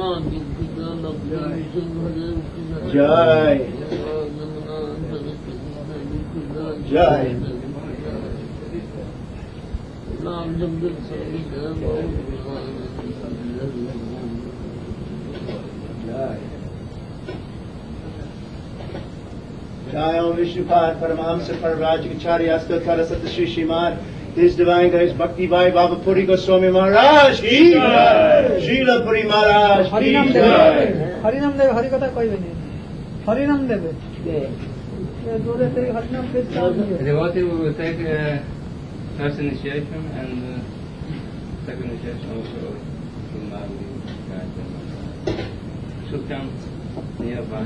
Jai. Jai. Jai Om Vishnupad Paramahamsa Parvrajacharya Astotara Satasri Srimad His Divine Grace Bhakti Bhai Baba Puri Goswami Maharaj Ki Jai. Srila Puri Maharaj Ki Jai. Harinam Deve, Harikatha koi bhi nahi. Harinam Deve. Devotee will take first initiation and second initiation also in Mali. Should come nearby.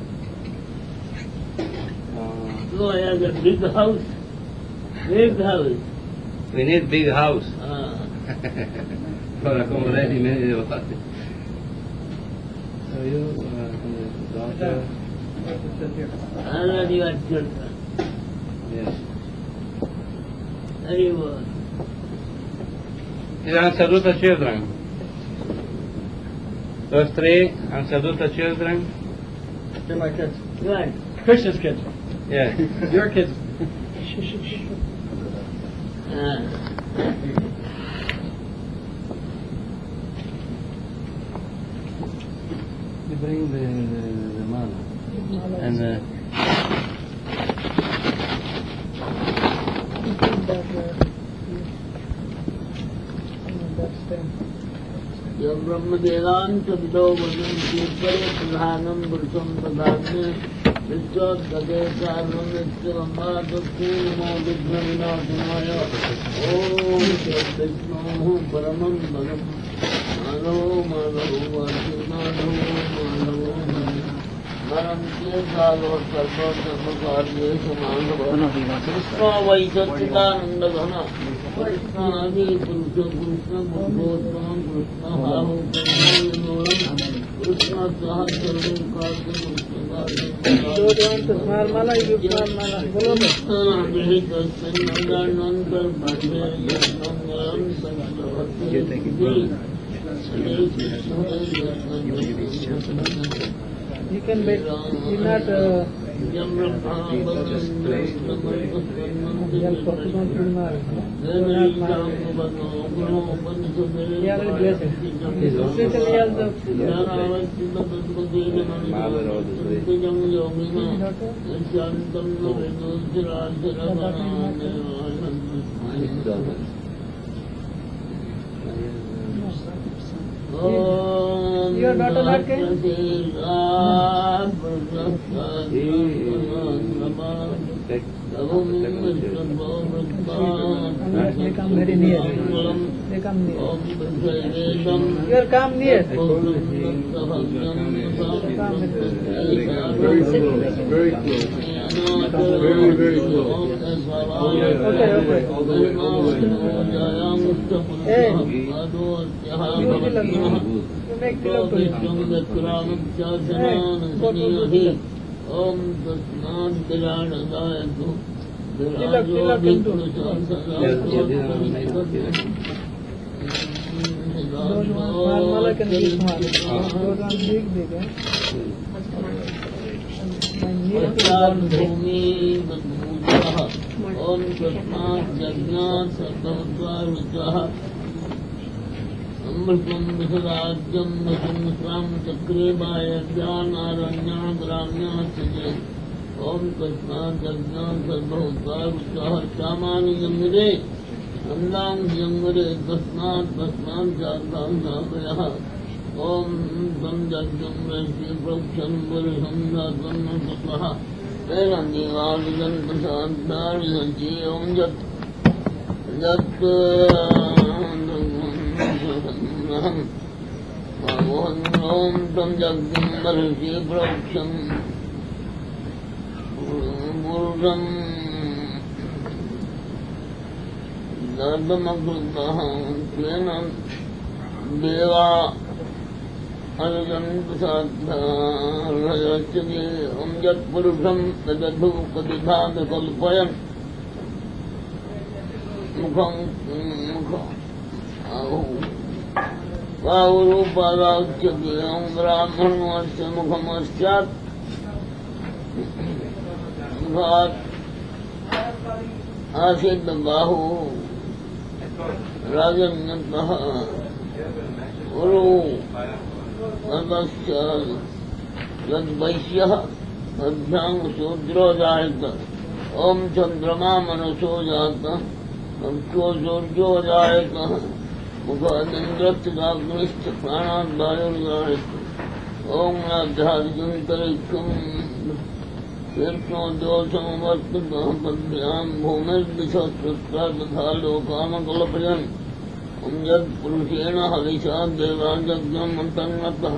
No, I have a big house. Big house. We need big house for accommodating many devotees. So you daughter? Already got children. Yes. Very well. These are Sadhuta children. Those three are Sadhuta children. They're my kids. Right. Krishna's kids. Yes. Your kids. You bring the mala. And Yam Brahmadevan Sabdo Vajam Kirpare Pradhanam Purusham Pradhanne Vishwat Gade Sarvam Vishwaram Bhadakun Modidna Vinashanaya Om Shat Vishnu Paramam Bhagam Madhav Madhav Vasi Madhav Madhav Maram Kirtalo Sarva Sarva Karye Samadhava Krishna Vaisatchidananda Ghana Krishna Adi Purusha Krishna Bhagavatam Krishna Bahu Krishna Sahasravam Kartam Krishna Those want to small mala, you give small mala. Bolo me. You can bet, you're not your daughter not came? They come very near. They come near. You are come near. Very close. Very close. Okay. Hey, you make tilak to him. Hey, go to tilak. Om Tasman Tiranadayatu Tilak into. Those one small mala can be small. Those one big, eh? My knee is Om Tasman Jagnat Sarvadvarvachaha Amritam Visarajyam Vasam Sram Chakre Bhayadyan Aranyam Gramya Sajay Om Tasman Jagnat Sarvadvarvachaha Shamani Yamire Andam Yamire Tasman Jatan Sabrayaha Om Tam Jagnam Rashi Praksham Varisham Jatan Sabraha Terandi Valijan Prasad Dhariyanchi Om Jat Om Tam Jagnam Rashi Praksham Varisham Dardamakrutaham Tvenam Deva Arajan Prasadharayachagi Om Jat Purusham Tadadhu Kadibhada Kalpayan Mukham बाहुरूपादाच्यं ब्राह्मणस्य मुखमस्यात् आसीत् बाहु राजन्यतः गुरु यद्वैश्यः तद्भ्यां शूद्रो जायत ओम चंद्रमा मनुष्यो जात अक्षो सूर्यो जायत मुखादिन्द्रश्चाग्निश्च प्राणात् वायुर्जायत ओम नाभ्यादिकन्तरिक्षं कीर्तनो दोषमवर्ततः पद्भ्यां भूमिर्दिशस्कृत्वा तथा लोकामकल्पयन् ओम यत्पुरुषेण हविषा देवायज्ञम् अन्तर्गतः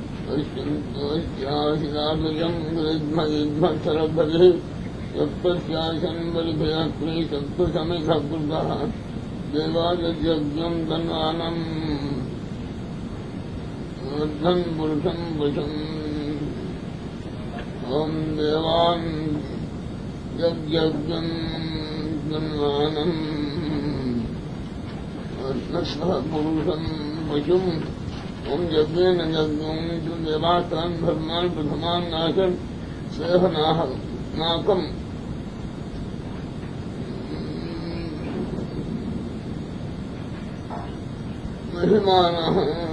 पश्यन्तोऽस्यासिदादयं गृध्मयिध्मसरभगिः सप्तस्यासन्वरिभयक्री सप्तसमिधकृतः देवायज्ञं धन्वानम् वर्धन् पुरुषं वशम् ॐ देवान् यज्ञं धन्वानम् वर्धस्व पुरुषं वशुम् ॐ यज्ञेन यज्ञं देवास्तान् धर्मान् प्रथमान् नाशन् सेहनाः नाकम् महिमानः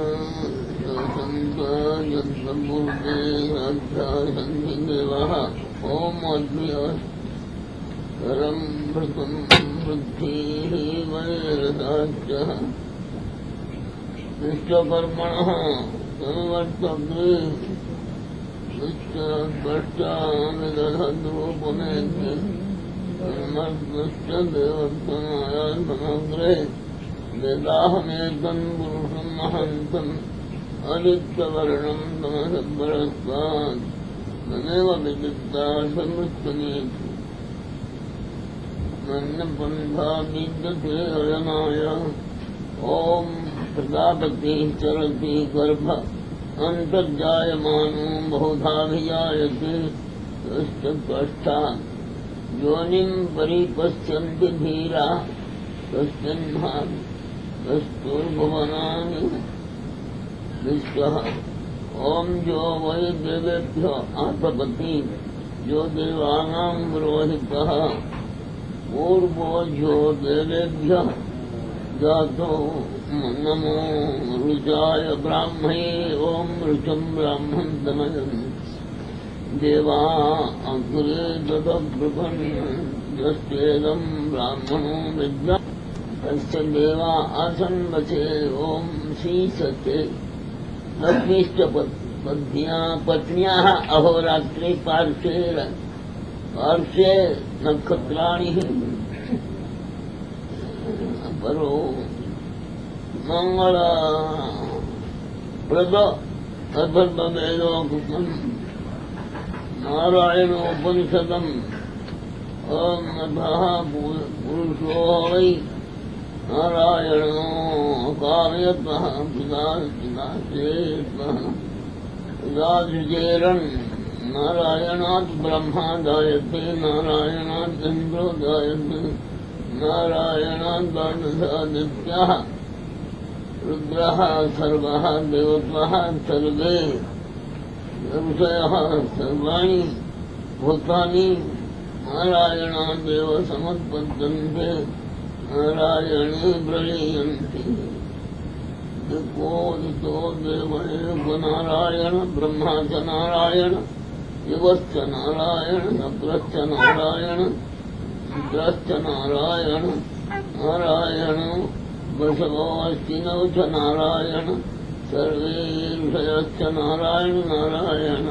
यद्मूर्ते अध्यासन्ति देवः ॐ अद्भुतकरं भृतं वृद्धिः वैरदाच्च विश्वकर्मणः संवर्तते विश्वद्रष्टानिदधद्रूपमेत्य समर्थश्च देवत्वमाया समग्रे वेदाहमेकं पुरुषं महन्तम् आदित्यवर्णं तमसपरस्तात् तमेव विदित्ता समृद्धमेत् मन्यपन्था विद्यते अयनाय ॐ प्रजापतिः चरति गर्भ अन्तर्जायमानो बहुधाभिजायते यश्च त्वष्टा योनिं परिपश्यन्ति धीरा तस्मिन्भावि तस्तुर्भुवनानि विश्वः ॐ जो वै देवेभ्यो आत्मपति जो देवानां पुरोहितः पूर्वो जो देवेभ्यः जातो नमो ऋचाय ब्राह्मणे ॐ ऋचं ब्राह्मं तनयन् देवा अग्रे ददब्रुवन् यस्तेदं ब्राह्मणो विद्या तस्य देवा आसन् वचे ॐ शीसते लक्ष्मीश्च पत्न्याः अहोरात्रे पार्श्वे नक्षत्राणि परो मंगलप्रद अथर्ववेदोक्तम् नारायणोपनिषदम् ॐ अथः पुरुषो वै नारायणो कामयतः पिताश्चेतः नारायणात् ब्रह्मा जायते नारायणात् इन्द्रो जायते नारायणात् द्वादशादित्याः रुद्रः सर्वः देवत्वः सर्वे ऋषयः सर्वाणि भूतानि नारायणादेव समुत्पद्यन्ते नारायणे प्रलीयन्ते दिक्को देवैव नारायण ब्रह्मा च नारायण युवश्च नारायण नप्रश्च नारायण रुद्रश्च नारायण नारायण वसवोऽस्तिनौ च नारायण सर्वे ऋषयश्च नारायण नारायण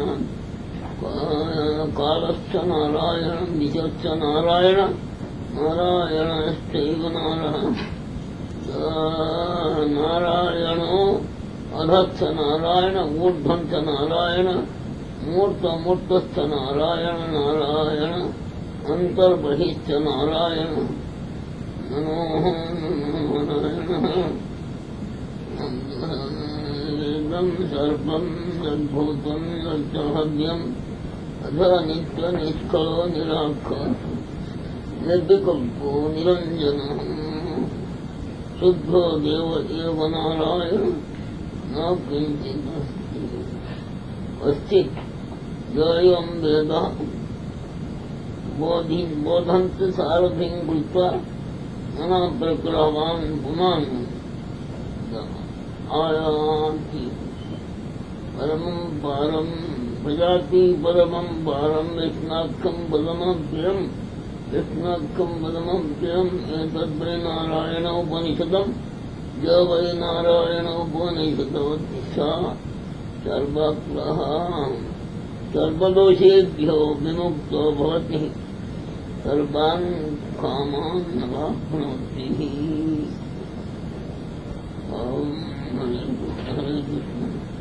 कालश्च नारायण दिशश्च नारायण नारायणश्चैव नारायणो अधश्च नारायण ऊर्ध्वं च नारायण मूर्तमूर्तश्च नारायण नारायण अन्तर्बहिश्च नारायण नमो नारायण सर्वं यद्भूतं यच्चहव्यम् अथ नित्यनिष्कलो निराकार निर्विकल्पो निरञ्जनः शुद्धो देव एव नारायण न किञ्चिदस्ति अस्ति द्वयं वेदः बोधन्ति सारथिं कृत्वा प्रकृतवान् पुमान् आयान्ति परमं पारं प्रजाति परमं पारं विष्णाख्यं पदमभ्यम् एतद्वै नारायणोपनिषदं य वै नारायणोपनिषदवतिष्ठा सर्वक्लः सर्वदोषेभ्यो विमुक्तो भवति सर्वान् कामान् नवाप्नोति ॐ हरे Krishna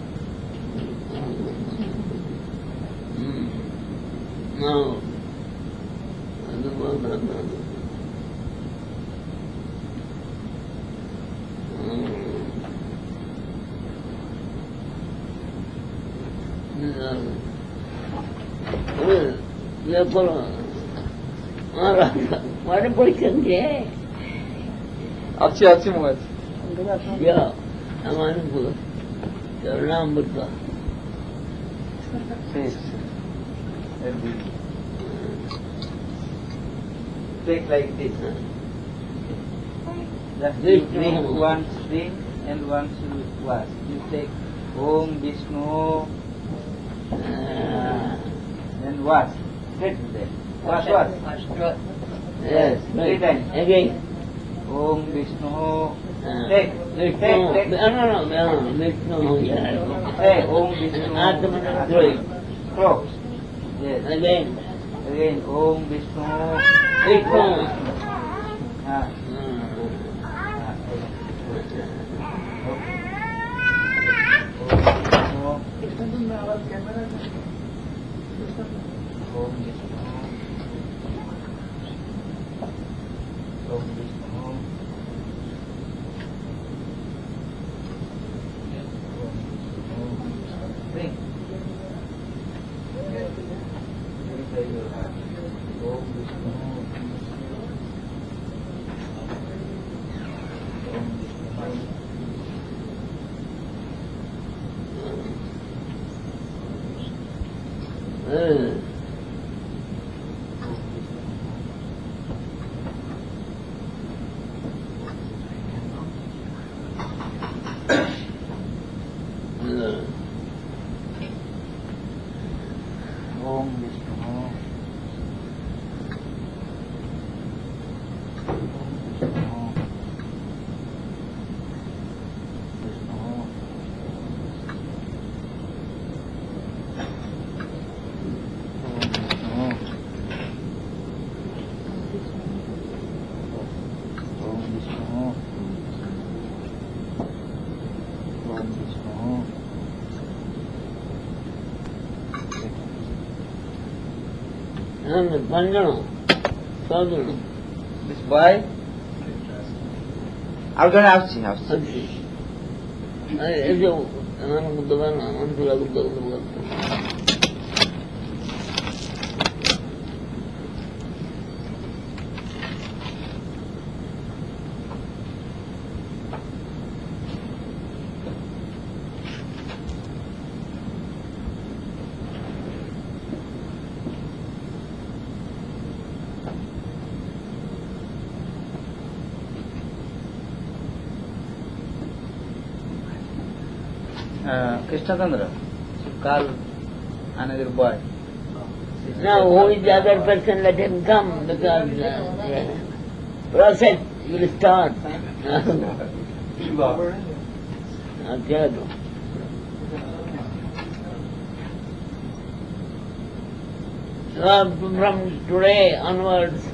Now, mana position dia? अच्छी मुहत Ya, aman pun. Jangan berdoa. Take like this. Just This drink no. one string and one was. You take Om Vishnu and was. Hit there. Was. Yes, Three times. again. Om Vishnu. Take. Take. No, Vishnu. Hey, Om Vishnu. Atman three. Close. Yes. Again. Again, Om Vishnu. Vishnu. Ah. Om Vishnu. This boy, Arjuna Avchi. Krishna Chandra, call another boy. Now, who is the other person? Let him come, because process will start. Okay. So from today onwards,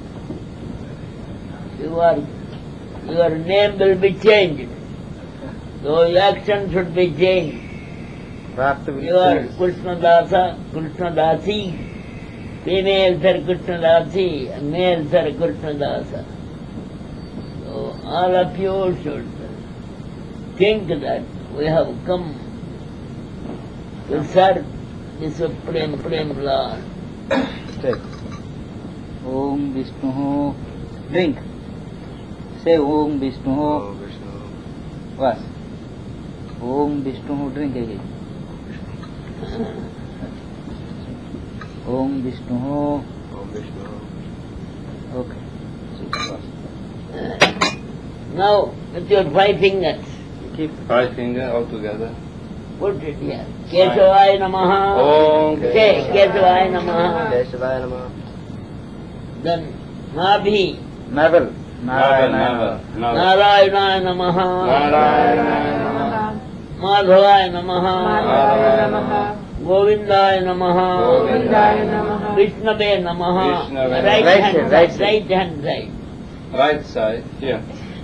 your name will be changed. Your action should be changed. You are Krishnadasi, female Sir Krishnadasi, male Sir Krishnadasa. So all of you should think that we have come to serve the Supreme Lord. Take. Om Vishnu. Drink. Say Om Vishnu. Was. Om Vishnu, drink again. Om Vishnu. Okay. Now, with your 5 fingers, Keep. 5 fingers all together. put it here. Kesavaya Namaha. Om Say Kesavaya Namaha. Kesavaya Namaha. Then Nabhi. Navel. Never. Narayana Namaha. Narayana. Madhavaya Namaha. Govindaya Namaha. Vishnave Namaha. Vishnave. Right Right hand hand, right side. Right hand side. Right side, here.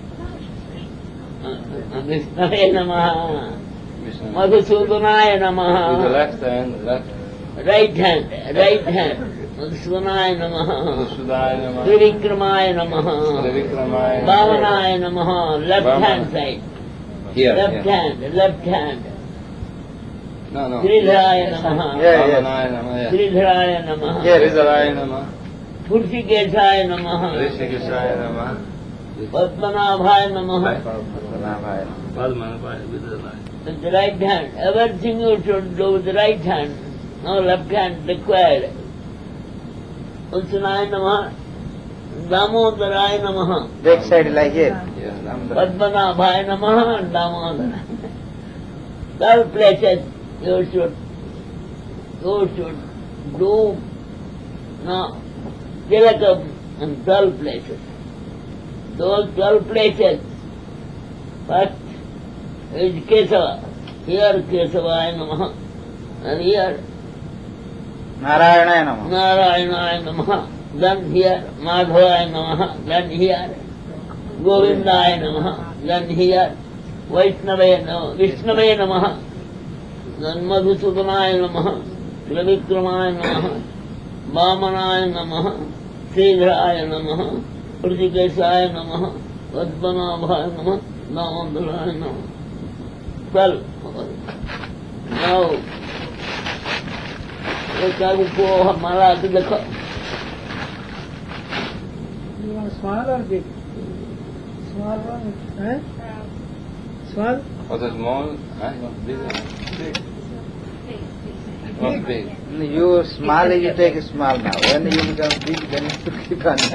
Vishnave Namaha. Vishnu. Madhusudanaya With the Namaha. left hand, left. Right hand. Madhusudanaya Namaha. Sudaya Namaha. Trivikramaya Namaha. Trivikramaya. Bhavanaya Namaha. Left Bhavana. hand side. Here, Left here. hand. Left hand. No. Sridharaya Namaha. Bhavanaya Namaha. Sridharaya Namaha. Sridharaya Namaha. Tulsikeshaya Namaha. Rishikeshaya Namaha. Padmanabhaya Namaha. Padmanabhaya with the right. With the right hand. Everything you should do with the right hand. No left hand required. Ulsanaya Namaha. Damodaraya Namaha. Back side like here. Yeah. Padmanabhaya Namaha and Damodara. 12 places you should do now. Tilakam in 12 places. Those 12 places, first is Kesava. Here Kesavaya Namaha. And here Narayana Namaha. Narayana Namaha. Then here Madhavaya Namaha. Then here Govindaya Namaha. Then here Vaishnavaya Namaha. Vishnavaya Namaha. Then Madhusudanaya Namaha. Trivikramaya Namaha. Vamanaya Namaha. Sridharaya Namaha. Pratikeshaya Namaha. Padmanabhaya Namaha. Damodaraya Namaha. 12. Now, look at Mala to the cup. You want small or big? Small one, eh? Small? Was it small? Big. Not big. You small, you take small now. When you become big, then you keep on.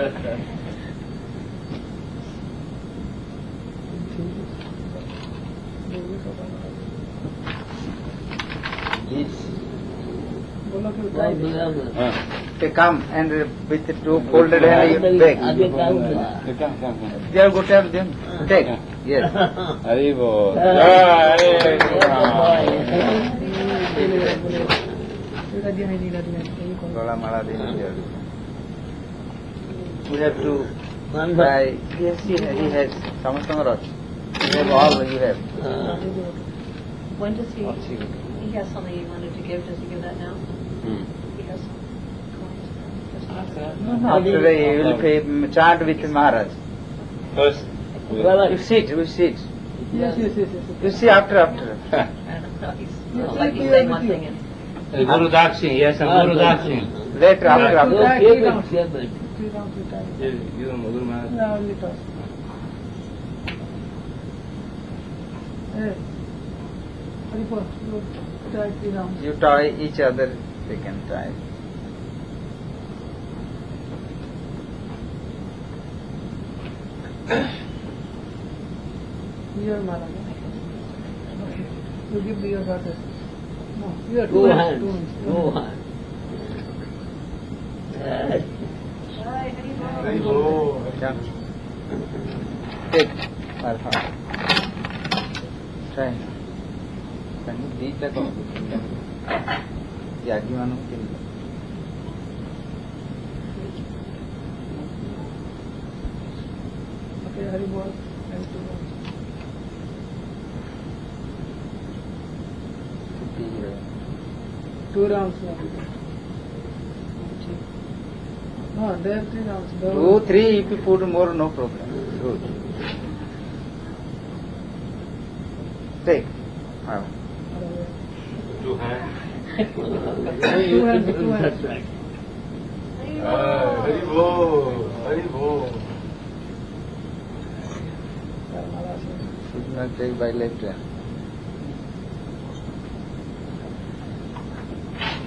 Okay, come and with the two folded hand you take. Come. They are good time them. Take. Yes. Haribol. Gola mala deni here. We have to try. Yes, he has. Samastangaraj. You have all. You have. When does he has something he wanted to give, does he give that now? He has coins. After he will pay, chant with Maharaj. First. You sit. Yes. You see after. I don't know, he's like he's saying one thing and Guru Dakshin, yes, and Guru Dakshin. Later, after. Yeah. Keep it, keep it. 3 rounds you time. You know, Guru Maharaj. Yeah, only toss. Hey. Haripur, you try 3 rounds. You tie each other. They can tie. Here, Maharaj. Okay. You give me your daughter. No, here, 2 2 hands. hands. 2 hands. 2 hands. Yes. Yeah. Take. Try. Can you beat that one? Yagi manu kill. Okay, Haripur. And 2 rounds. Two rounds now. No, there 3 rounds. 2, 3, if you put more, no problem. Good. Take. Wow. 2 hands. 2 hands, 2 hands. Haribol. Should not take by left hand.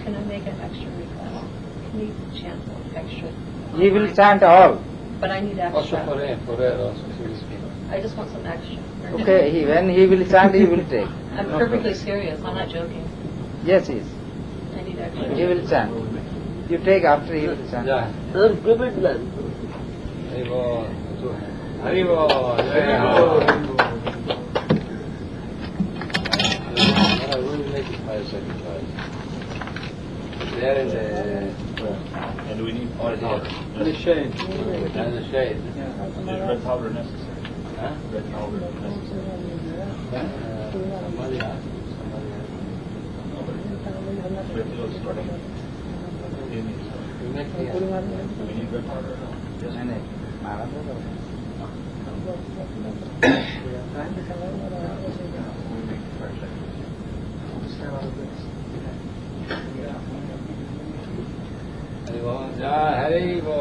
Can I make an extra request? Can you chant extra? He will chant all. But I need Also extra. for her also she will speak. I just want some extra. Okay, when he will chant, he will take. I'm No perfectly problem. serious. I'm not joking. Yes, yes. I need extra. He will chant. You take after he will chant. Yeah. So keep it then. Haribo. Haribo. Haribo. We will make it 5 seconds. There in the. And we need Or there. the shade. And the shade. Is red powder necessary? Huh? Red powder necessary. Somebody asked. Red pillow starting. We make the. Do we need red powder or no? Yes. नहीं, मारा तो करो. Haribo. Yeah, Haribo.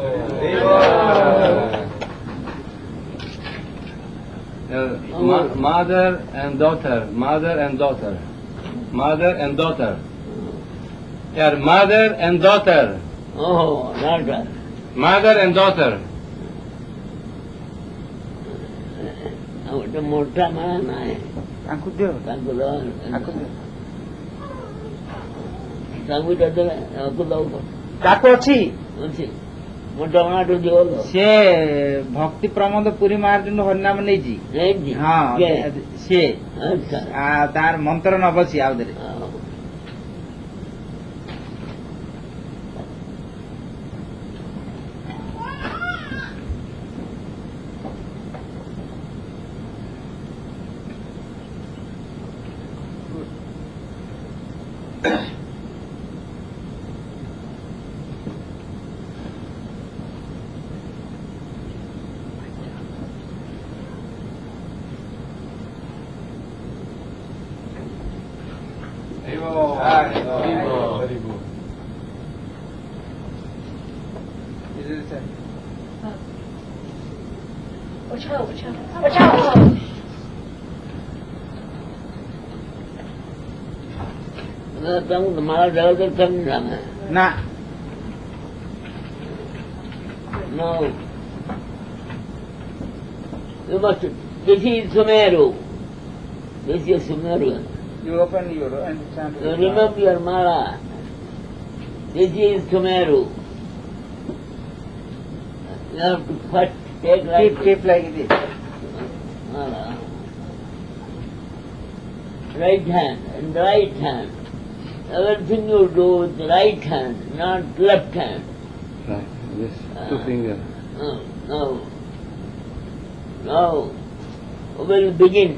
Mother and daughter, mother and daughter, mother and daughter. Yeah, mother and daughter, Oh, daughter. mother and daughter. ଗୋଟେ ମୋଟା ମା ନାହିଁ Angkut dia. ତାଙ୍କୁ ଦବା Angkut dia. ତାଙ୍କୁ ଦେଲେ ତାଙ୍କୁ ଦବ କାକୁ ଅଛି ଅଛି ମୋଟା ମାଠୁ ଦିଅ ସେ ଭକ୍ତି ପ୍ରମୋଦ ପୁରୀ ମହାରାଜ ହରିନାମ ନେଇଛି ନେଇଛି ହଁ ସେ ଆଚ୍ଛା ତାର ମନ୍ତ୍ର ନବ ସିଏ ଆଉ ଦେରେ Watch out, watch out. Watch out! ତାଙ୍କୁ ମାରା ଦେବ କେମିତି ଜାଣେ ନା No. You must, this is Sumeru. This is Sumeru. you open your and chant You remember your mala. This is Sumeru. You have to first take like keep like this mala. Right hand and right hand. Everything you do with the right hand, not left hand. Right, this 2 fingers. No, no. Now, we'll begin.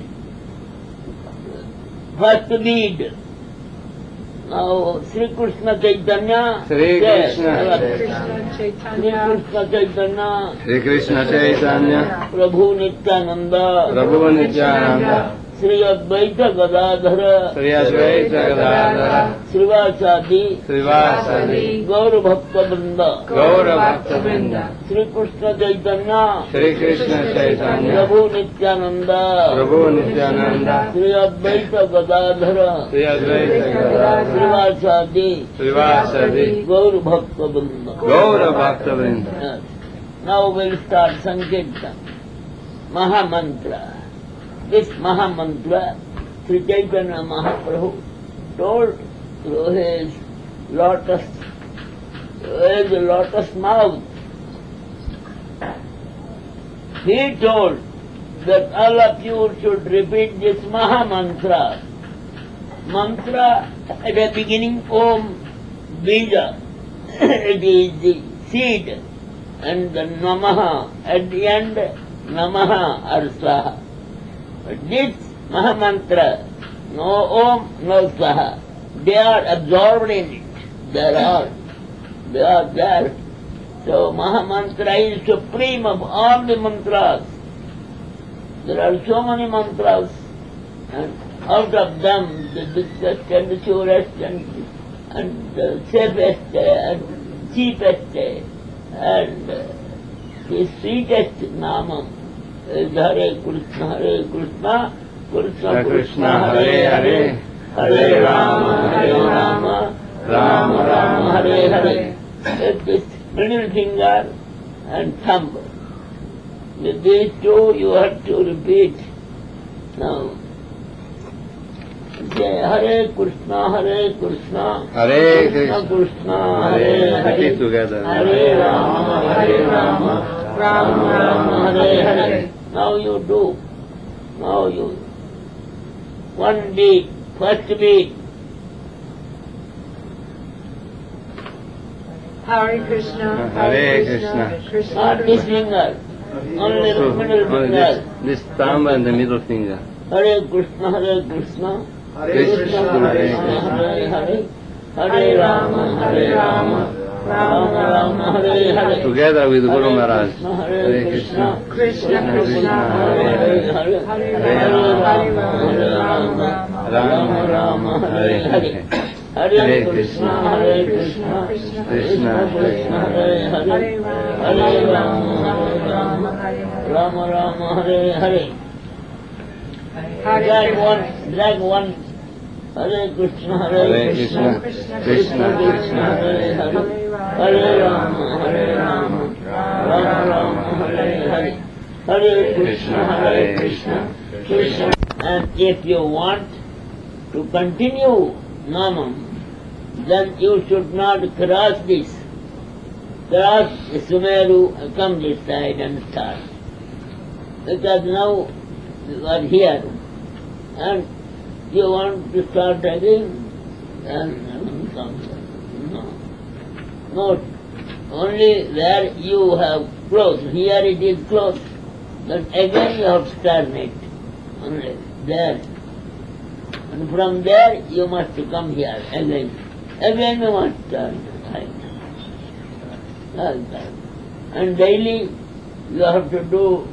First bead. Now, Sri Krishna Chaitanya. Sri Krishna Sri Krishna Chaitanya. Sri Krishna Chaitanya, Prabhu Nityananda. Prabhu Nityananda, Sri Advaita Gadadhara. Sri Advaita Gadadhara, Srivasadi. Srivasadi, Gaura Bhakta Vrinda. Gaura Bhakta Vrinda, Sri Krishna Chaitanya. Sri Krishna Chaitanya, Prabhu Nityananda. Prabhu Nityananda, Sri Advaita Gadadhara. Sri Advaita Gadadhara, Srivasadi. Srivasadi, Gaur Bhakta Vrinda. Gaura Bhakta Vrinda. Yes. Now we'll start Sankirtan. Mahamantra. This Mahamantra, Sri Chaitanya Mahaprabhu told through his lotus mouth. He told that all of you should repeat this Mahamantra. Mantra at the beginning, Om Bija, it is the seed, and the Namaha at the end, Namaha or Swaha. But this Mahamantra, no Om, no Swaha, they are absorbed in it. They are there. So Mahamantra is supreme of all the mantras. There are so many mantras, and out of them the biggest and the surest and the safest and cheapest and the sweetest Namam is Hare Krishna, Krishna Krishna, Hare Hare, Hare Rama, Rama Rama Hare Hare. With this middle finger and thumb. With these two you have to repeat. Now, say Hare Krishna, Hare Krishna, Hare Krishna Krishna, Krishna, Hare Hare Hare. Hare, Together. Hare Rama, Hare Rama, Rama Rama, Hare Hare. Now you do. Now you. One beat, first beat. Hare Krishna, Hare Krishna. Krishna Not this finger, only the So, middle only finger. this thumb and the middle finger. Hare Krishna, Hare Krishna, Hare Krishna, Krishna, Hare Hare Hare, Hare Rama, Hare Rama, Rama Rama, Hare Hare. Together with Guru Hare Maharaj. Krishna, Hare Krishna, Krishna Krishna, Hare Hare Hare, Hare Rama, Hare Rama, Rama Rama, Hare Hare. Hare Krishna, Hare Krishna, Krishna Krishna Krishna, Hare Hare, Hare Rama, Rama Rama, Hare Hare. Drag one. Hare Krishna, Hare Krishna, Krishna Krishna Krishna, Hare Hare, Hare Rama, Rama Rama, Hare Hare. Hare Krishna, Hare Krishna, Krishna. And if you want to continue Namam, then you should not cross this. Cross the Sumeru, come this side and start. Because now you are here and you want to start again, then no. No. Only where you have closed. Here it is closed. But again you have to start it. Only there. And from there you must come here again. Again you must start. Like that. And daily you have to do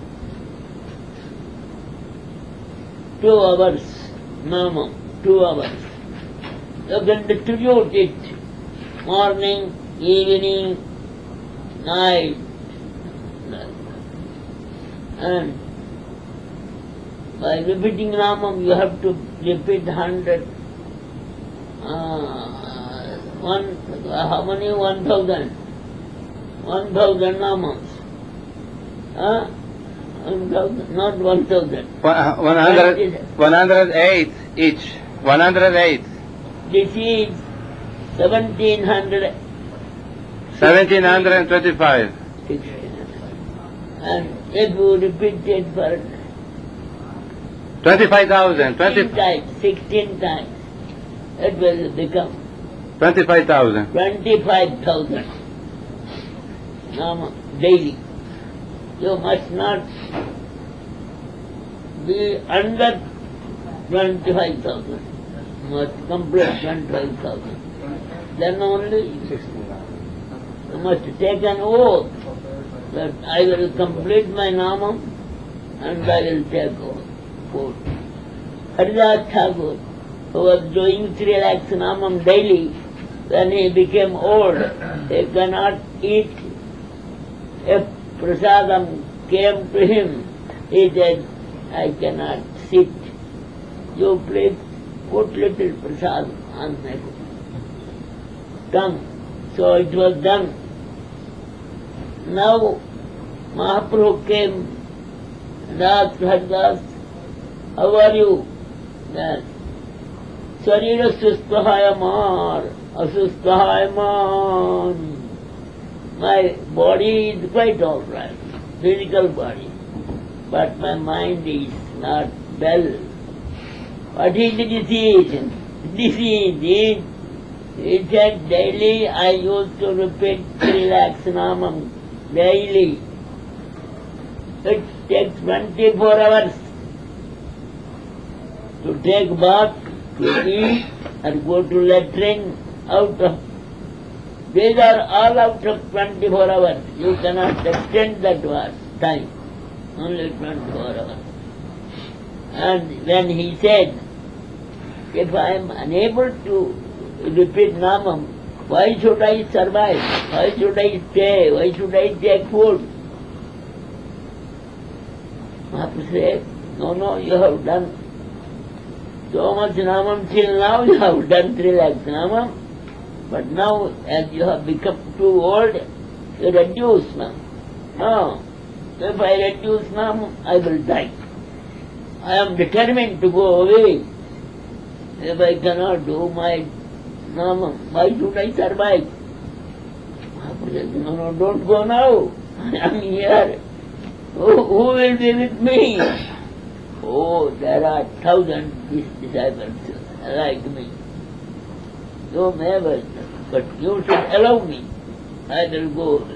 2 hours Namam, 2 hours. You can distribute it morning, evening, night. And by repeating Namam you have to repeat 100. How many? 1,000. 1,000 Namams. 1,000, not 1,000. 108 each. 108. This is 1,700. 1725. 1,600. And if you repeat it for 25,000. 16 times, it will become 25,000. 25,000 Nama daily. You must not be under 25,000. You must complete 25,000. Then only you must take an oath that I will complete my Namam and I will take oath. Haridas Thakur, who was doing 3 lakhs Namam daily, when he became old, he cannot eat. If prasadam came to him, he said, I cannot sit. You please put little prasad on my tongue. So it was done. Now Mahaprabhu came and asked Haridas, how are you? Yes. Sarira sustahaya mar, asustahaya man. My body is quite all right, physical body, but my mind is not well. What is the disease? Disease is, he said, daily I used to repeat 3 lakhs Namam, daily. It takes 24 hours to take bath, to eat, and go to latrine, out of. These are all out of 24 hours. You cannot extend that time. Only 24 hours. And when he said, if I am unable to repeat Namam, why should I survive? Why should I stay? Why should I take food? Mahaprabhu said, no, you have done so much Namam till now, you have done 3 lakhs Namam. But now, as you have become too old, you reduce now. No. If I reduce now, I will die. I am determined to go away. If I cannot do my nama, why should I survive? Mahaprabhu said, no, don't go now. I am here. Who will be with me? Oh, there are thousands disciples like me. You may well, but you should allow me. I will go.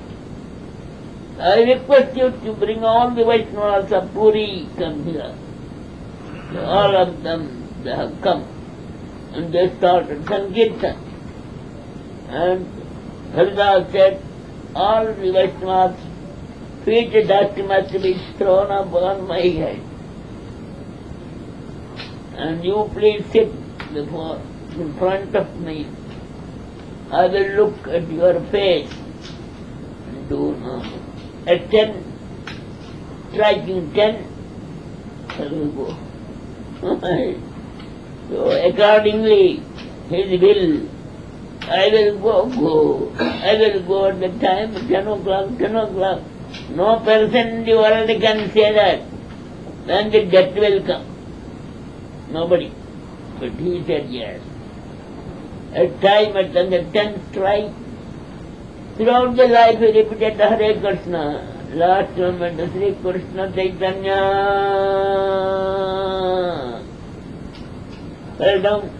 I request you to bring all the Vaishnavas of Puri come here. So all of them, they have come. And they started Sankirtan. And Haridas said, all the Vaishnavas' feet dust must be thrown upon my head. And you please sit in front of me. I will look at your face and do no. At 10, striking 10, I will go. So accordingly, his will, I will go. I will go at the time, 10 o'clock. No person in the world can say that. When the death will come. Nobody. But he said yes. At time, at the 10th strike, throughout the life he repeated Hare Krishna. Last moment, Sri Krishna Chaitanya fell down.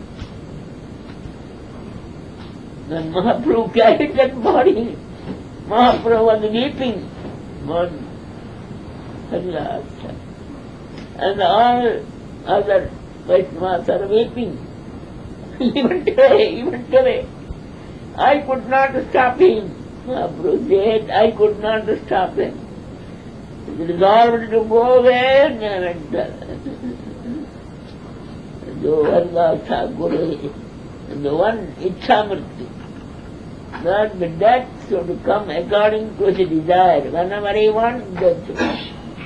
Then Mahaprabhu carried that body. Mahaprabhu was weeping. But at last. And all other Vaishnavas are weeping. Even today. I could not stop him. Mahaprabhu said, I could not stop him. He resolved to go away and Haridas Thakur, the one Ichamurti, that the death should come according to his desire. Whenever he wants, death should come.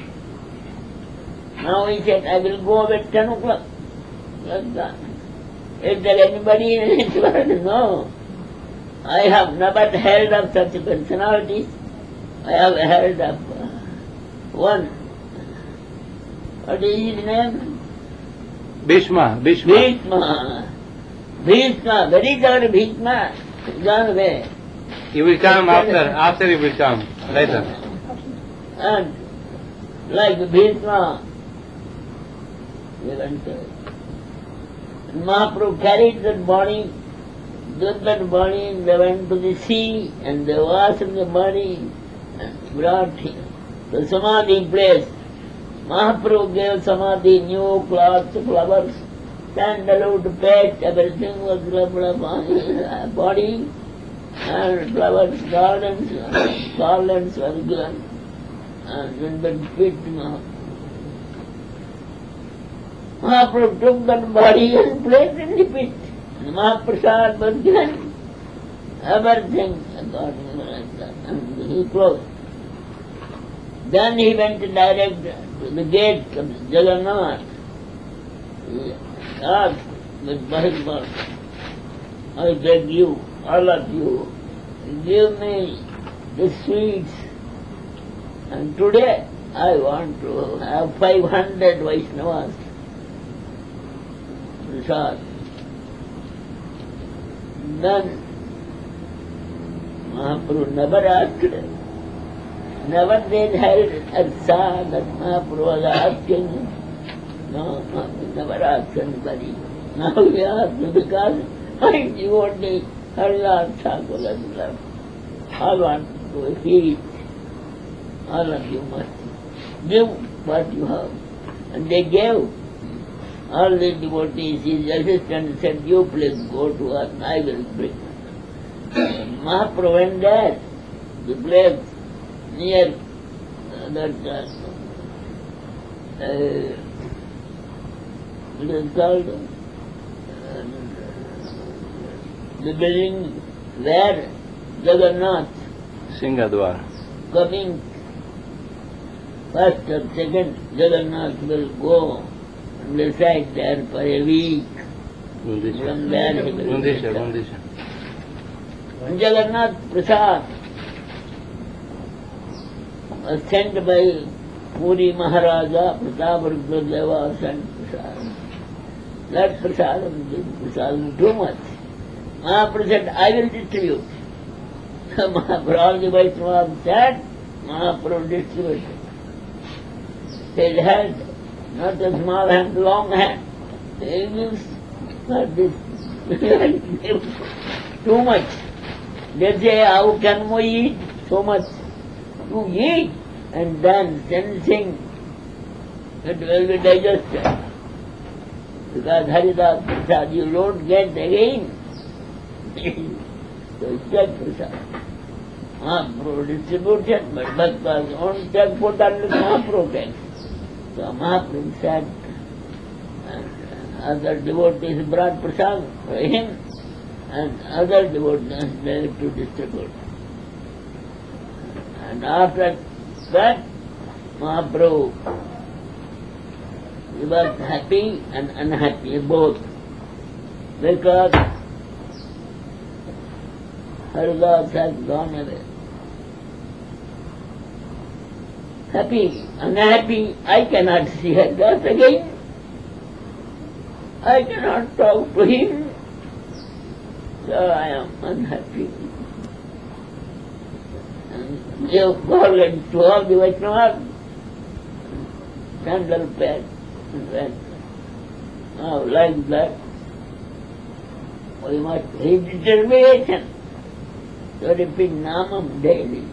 Now he said, I will go at 10 o'clock. Like that. Is there anybody in this world? No. I have never heard of such personalities. I have heard of one. What is his name? Bhishma. Bhishma. Where is our Bhishma? Gone away. He will come after he will come, later. And like Bhishma, he went away. Mahaprabhu carried that body, took that body, and they went to the sea, and they washed the body, and brought him to the Samadhi place. Mahaprabhu gave Samadhi new clothes, flowers, sandalwood, paste, everything was rubbed upon his body, and flowers, garlands were given, and then the feet Mahaprabhu took that body and placed in the pit. And Mahaprasad was given, everything according like that, and he closed. Then he went direct to the gate of Jagannath. He asked with Bhagavad, I beg you, all of you, give me the sweets. And today I want to have 500 Vaishnavas. Prasad. Then Mahaprabhu never asked, never they held a saw that Mahaprabhu was asking. No, Mahaprabhu never asked anybody. Now he asked because my devotee Haridas Thakur has left. I want to eat. All of you must give what you have. And they gave. All the devotees, his assistant said, you please go to us, I will bring. Mahaprabhu went there, the place near that, it is called, the building where Jagannath Singadwar. coming first or second, Jagannath will go and reside there for a week. From there he will Gundisha. Jagannath Prasad was sent by Puri Maharaja, Pratap sent Prasad. That Prasad too much. Mahaprabhu said, I will distribute. All the Vaishnavas said, Mahaprabhu distributed. His hand, not a small hand, long hand. He gives not this. Too much. They say, how can we eat so much? You eat and dance and sing. It will be digested. Because Haridas Prasad you don't get again. So it's that Prasad. Mahaprabhu distributed, but Bhaktas won't take put under Mahaprabhu tax. So Mahaprabhu said, and other devotees brought Prasad for him, and other devotees they to distribute. And after that, Mahaprabhu, he was happy and unhappy both, because Haridas has gone away. Happy, unhappy, I cannot see Haridas again. I cannot talk to him, so I am unhappy. And you forget to all the Vaishnavas, sandal pad, and went. Now like that, we must have determination to repeat Namam daily.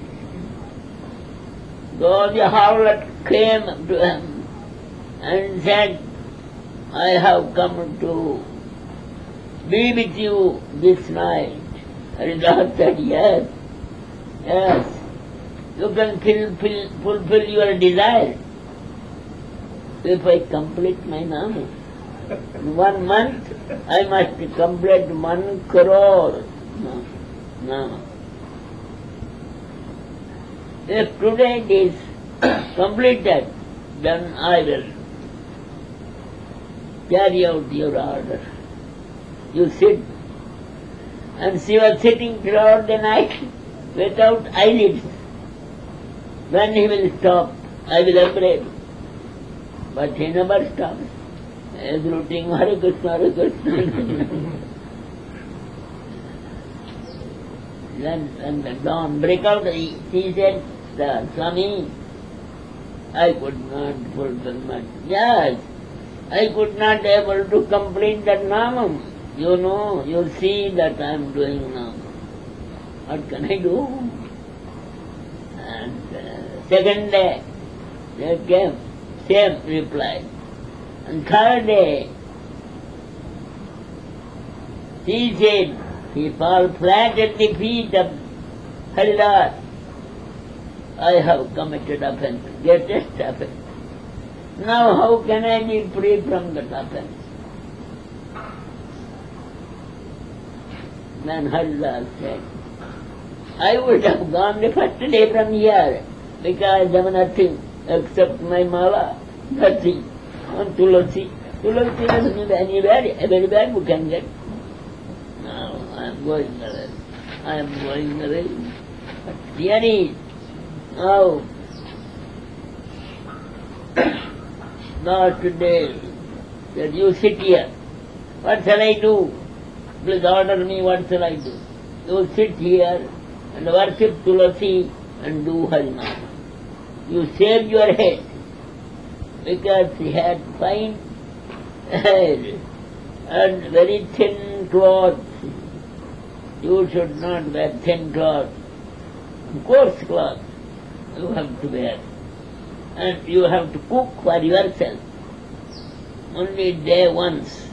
Though the harlot came to him and said, I have come to be with you this night. Haridas said, yes, yes, you can fulfill your desire if I complete my Nama. In 1 month, I must complete 1 crore Nama. If today it is completed, then I will carry out your order. You sit. And she was sitting throughout the night without eyelids. When he will stop, I will afraid. But he never stops. He is rooting Hare Krishna, Hare Krishna. Then when the dawn break out, he said, Swami, I could not fulfill my... Yes, I could not able to complete that Namam. You know, you see that I am doing Namam. What can I do? And second day, they came, same reply. And third day, he said, he fell flat at the feet of Haridas. I have committed offense, greatest offense. Now how can I be free from that offense? Then Haridas said, I would have gone the first day from here, because I have nothing except my mala, nothing, on Tulasi. Tulasi is anywhere, everywhere you can get. Now I am going away. I am going away. But here is, now, now today, that you sit here, what shall I do? Please order me, what shall I do? You sit here and worship Tulasi and do Harinam. You save your head, because he had fine hair and very thin clothes. You should not wear thin clothes. Coarse clothes you have to wear. And you have to cook for yourself. Only day once.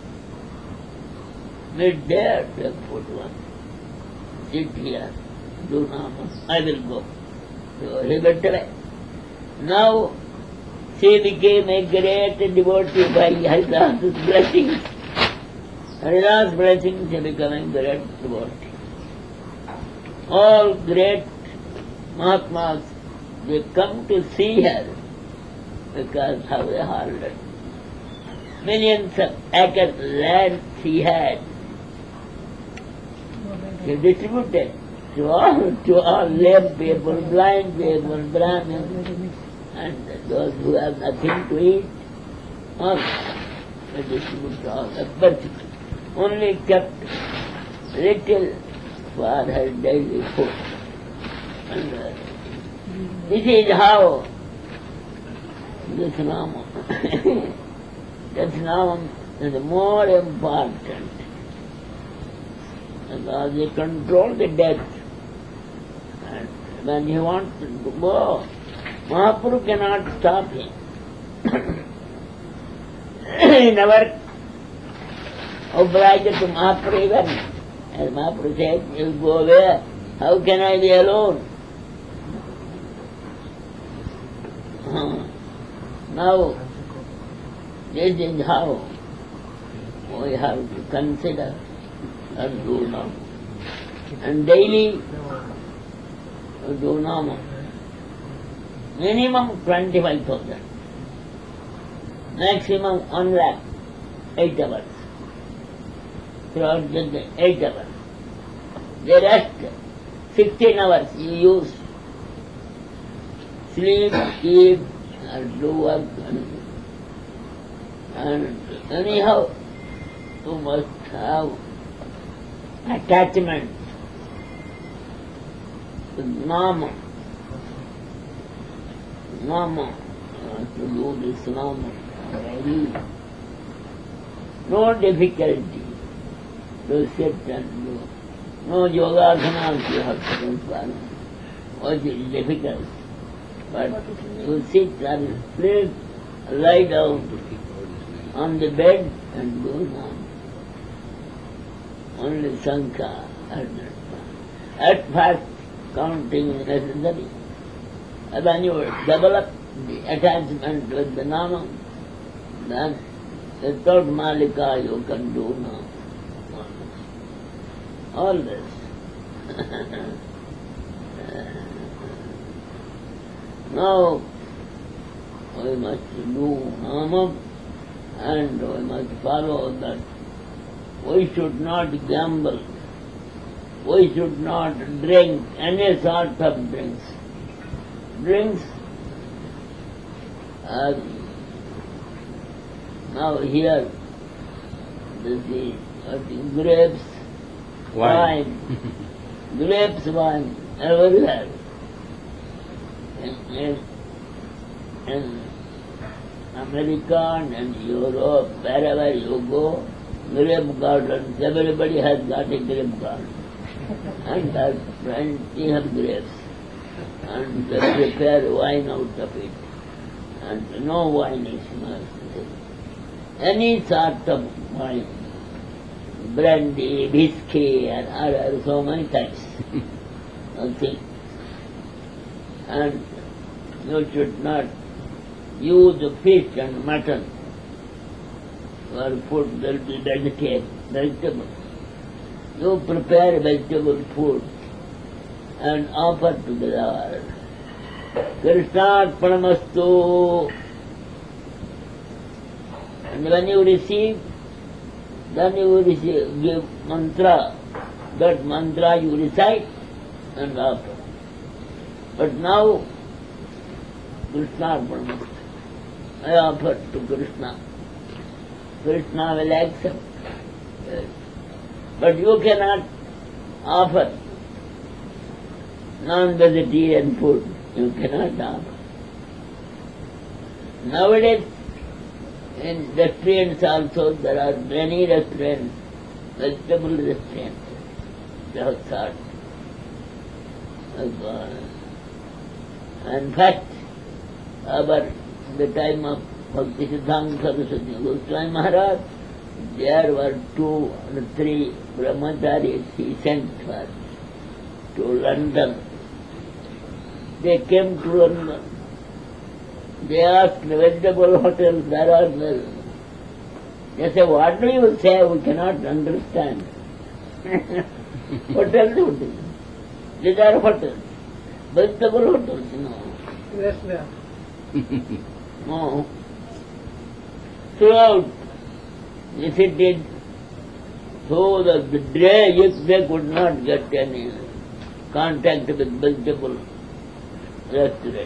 Midday take food once. Sit here, do Nama. I will go. So he went away. Now she became a great devotee by Haridas' blessings. Haridas' blessings, she became a great devotee. All great Mahatmas, they come to see her because of the harlot. Millions of acres land she had. He distributed to all lame people, blind people, Brahmins, and those who have nothing to eat. All he distributed all, but only kept little for her daily food. And this is how this Nama, this Nama is more important. Because they control the death. And when he wants to go, Mahaprabhu cannot stop him. He never obliged to Mahaprabhu even. As Mahaprabhu said, you go there, how can I be alone? Now, this is how we have to consider and do Nama. And daily do Nama. Minimum 25,000. Maximum 1 lakh, 8 hours. Throughout the day, 8 hours. The rest, 16 hours you use. Sleep, eat, and do work. And anyhow, you must have attachment with Nama. Nama, to do this Nama. No difficulty to sit and do. No yoga asanas you have to do. What is difficult? But you sit and sleep, lie down on the bed and do Nama. Only Sankha. At first, counting is necessary. And when you develop the attachment with the Nama, then without Malika you can do Nama. All this. Now, we must do Nama and we must follow that. We should not gamble. We should not drink any sort of drinks. Drinks are now here, this is grapes, wine, grapes, wine, everywhere. In America and Europe, wherever you go, grape gardens, everybody has got a grape garden. And has plenty of grapes. And they prepare wine out of it. And no wine is merciful. Any sort of wine, brandy, whiskey, and other so many types of things. And you should not use fish and mutton for food, there will be vegetable. You prepare vegetable food and offer to the Lord. Krishnarpanamastu. And when you receive, then you receive, give mantra. That mantra you recite and offer. But now, Krishnarpanamastu. I offer to Krishna. Krishna will accept. Yes. But you cannot offer non-vegetarian food. You cannot offer. Nowadays, in restaurants also, there are many restaurants, vegetable restaurants. They have thought. In fact, the time of Bhakti Siddhanta Saraswati Goswami Maharaj, there were 2 or 3 brahmacharis he sent for to London. They came to London. They asked the vegetable hotels, there are there. They said, what do you say? We cannot understand. Hotels. These are hotels. Vegetable hotels, no. Yes, sir. No. Throughout the city, So the day if they could not get any contact with vegetable restaurant.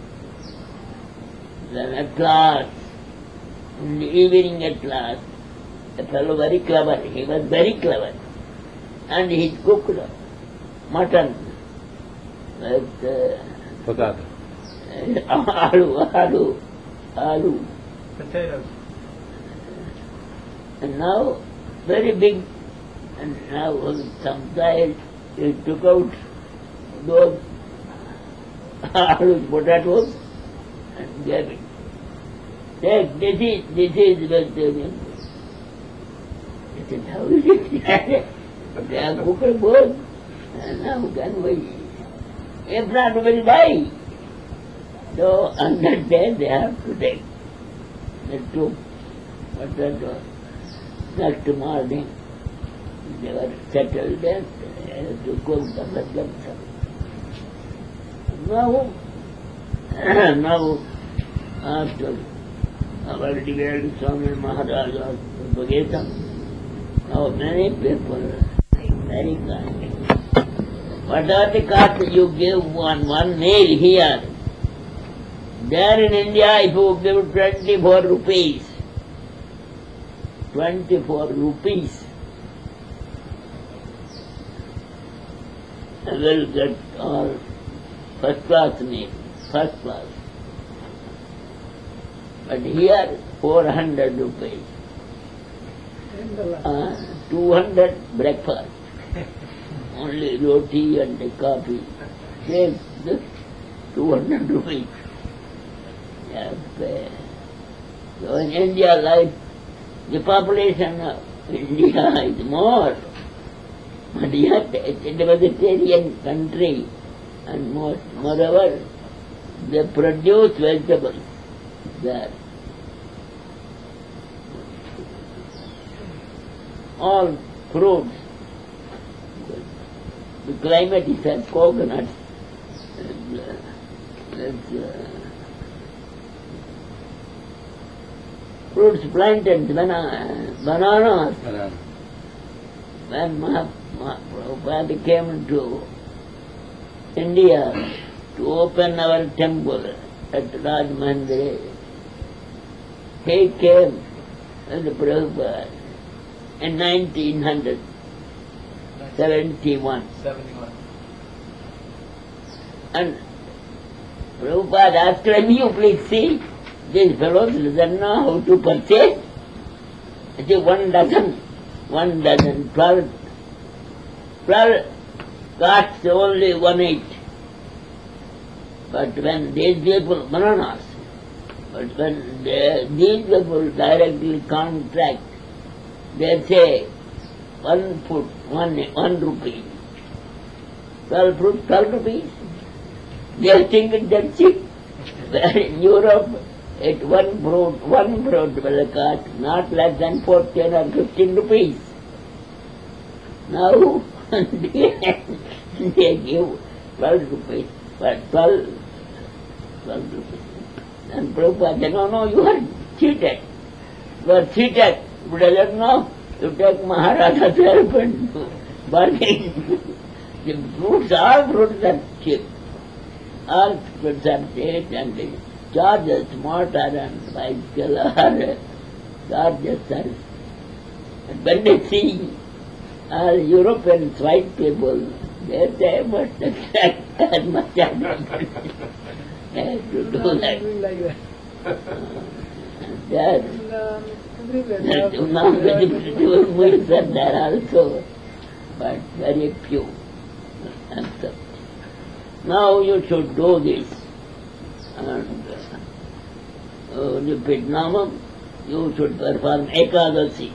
Then at last, in the evening at last, a fellow very clever, he was very clever, and he cooked mutton with Potato. aloo. Potatoes. And now, very big, and now sometimes he took out those aloo potatoes and gave it. Take, this is vegetarian. He said, how is it? They are cooked both, and now can we? If not, will die. So on that day they have to take the two potatoes. Next morning they were settled and to cook them at themselves. Now after our dear Swami Maharaj was Bhagavatam, now many people very kind. What are the cost you give one meal here? There in India, if you give 24 rupees, 24 rupees, you will get all first class meal, first class. But here, 400 rupees, 200 breakfast, only roti and coffee. Take this 200 rupees. Yes, so in India, like the population of India is more, but yet it's a vegetarian country, and moreover, they produce vegetables there. All fruits. The climate is like coconut. Fruits, plantains, bananas. Banana. When Prabhupada came to India to open our temple at Raj Mandir, he came with Prabhupada in 1971. 71. And Prabhupada asked him, you please see, these fellows doesn't know how to purchase. I say 1 dozen, 12 costs only 1/8. But when these people, bananas, but when these people directly contract, they say 1 foot, 1 rupee. 12 fruit, 12 rupees. They think it's that cheap. Where in Europe, at 1 fruit will cost not less than 14 or 15 rupees. Now, they give 12 rupees, but 12 rupees. And Prabhupada said, no, you are cheated. You are cheated. You doesn't know. You take Maharaja's help and bargain. The fruits, all fruits are cheap. All fruits are cheap and the charges, motor and bicycle are charges are. And when they see all Europeans, white people, they must expect as much as they have to do that. Like that. There. Everywhere. Now very beautiful movies are there also, but very few. And so, now you should do this. And repeat Namam, you should perform Ekadasi.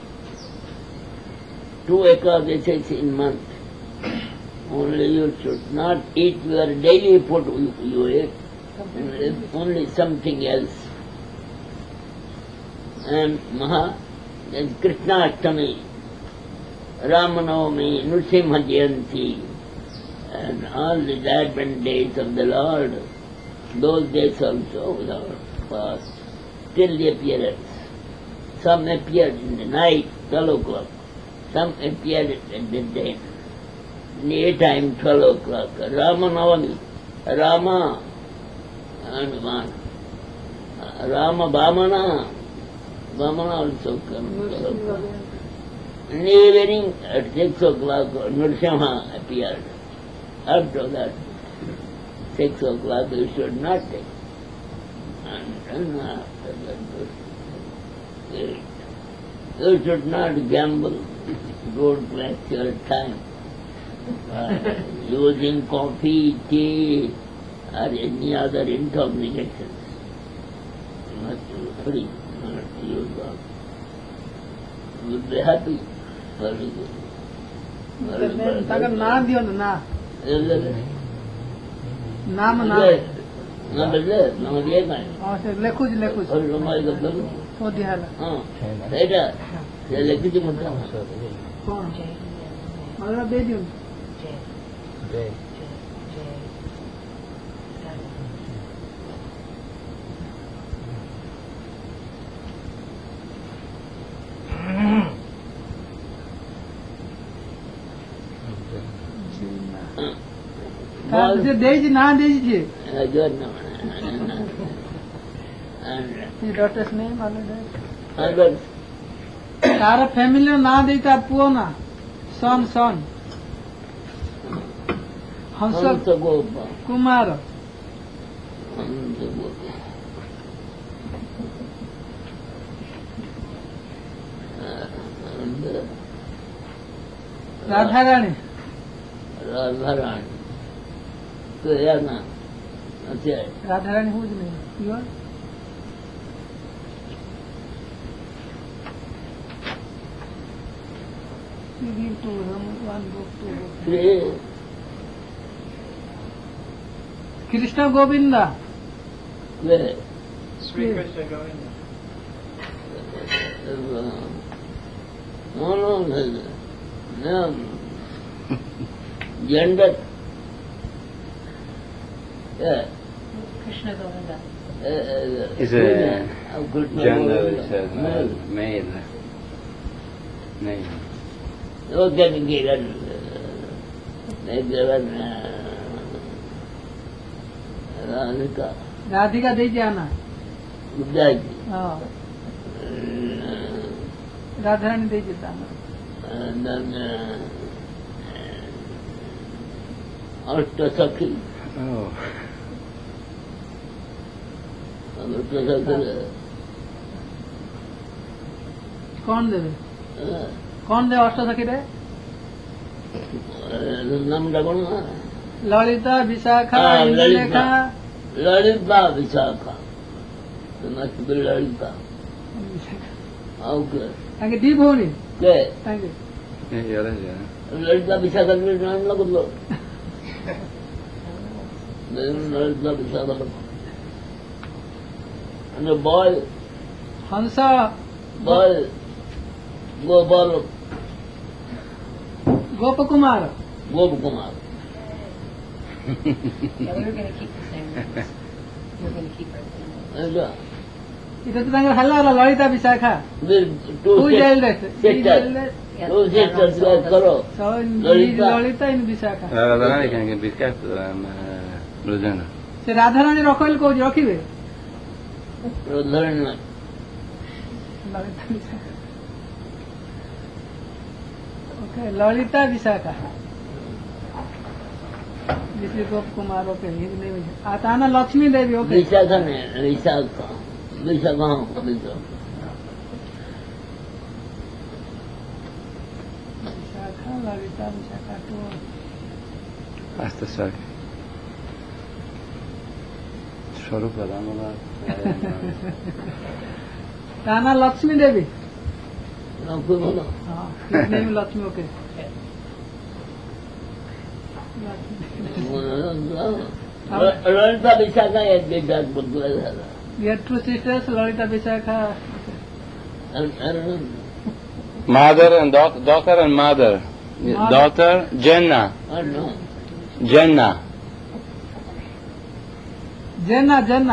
2 Ekadasis in month. Only you should not eat your daily food you eat, only something else. And there's Krishna Ashtami, Ramanavami, Nrsimha Jayanti, and all the Advent days of the Lord, those days also without fast, till the appearance. Some appear in the night, 12 o'clock. some appeared at the time. Near time, 12 o'clock. Rama Navami. Rama and Rama Vamana. Vamana also comes. In the evening at 6 o'clock, Nrsimha appeared. After that, 6 o'clock you should not take. And then after that, you should not gamble. Don't waste your time. Using coffee, tea, or any other intoxications. Not free, not use that. You will be happy. Very good. Very good. ତାଙ୍କର ନାଁ ଦିଅନ୍ତୁ ନା ନାମ ନା ନା ବେଲେ ନାମ ଦିଏ କାଇଁ ହଁ ସେ ଲେଖୁଛି ଲେଖୁଛି ରମାଇ ଗଦଲ ତ ଦିଆହେଲା ହଁ ସେଇଟା ସେ ଲେଖିଛି ମଧ୍ୟ କଣ ମତେ ଦେଇ ଦିଅନ୍ତୁ ସେ ଦେଇଛି ନାଁ ଦେଇଛି ସିଏ ଡକ୍ଟର୍ସ ନେମ୍ ତାର ଫ୍ୟାମିଲିର ନାଁ ଦେଇ ତା ପୁଅ ନା ସନ୍ ସନ୍ ହଂସ କୁମାର ରାଧାରାଣୀ ରାଧାରାଣୀ तो या ना अच्छा Radharani who is name? You are? You give to him one book, two books. Krishna Govinda. Where? Sri Krishna Govinda. No, gender. Yeah. Krishna Govinda. Is a gender, is a male. Male. Look at the given. Radhika. Radhika दे जाना Udaji. हाँ राधारानी दे जाना And then Ashtasakhi. Oh. Ashtasakhi. कौन देवे कौन दे अष्ट सखी रे नामটা কোন Lalita Vishakha Lalita इंद्रलेखा Lalita Vishakha must be Lalita okay ताके दी भौणी के ताके Yeah, yeah. ललिता विशाखा के नाम लगलो Lalita Vishakha and the boy Hansa Gopal Gop Kumar Gopakumar. Yeah, we were going to keep the same names. We were going to keep everything. इधर तो ताके हल्ला वाला Lalita Vishakha With Who two is eldest? sisters. Yeah, Two sisters like Karo. So in Lalita. Lalita in Vishakha Radharani can be kept, Rosanna. से राधारानी रखल को रखिबे Radharani. Lalita Vishakha okay Lalita Vishakha जिसमें गोप कुमार ओके हिंदी नहीं आता ना Lakshmi Devi okay Vishakha ne, Vishakha. Vishakha, Vishakha. Vishakha Lalita Vishakha तो That's the second. Swarupa Ramala. ताना लक्ष्मी देवी आपको बोलो हाँ कितने में लक्ष्मी ओके ललिता विशाखा एक बेटा बदला था ये two sisters Lalita Vishakha Mother and daughter and mother. Mother. Daughter, Jenna. Jenna. Jenna Jenna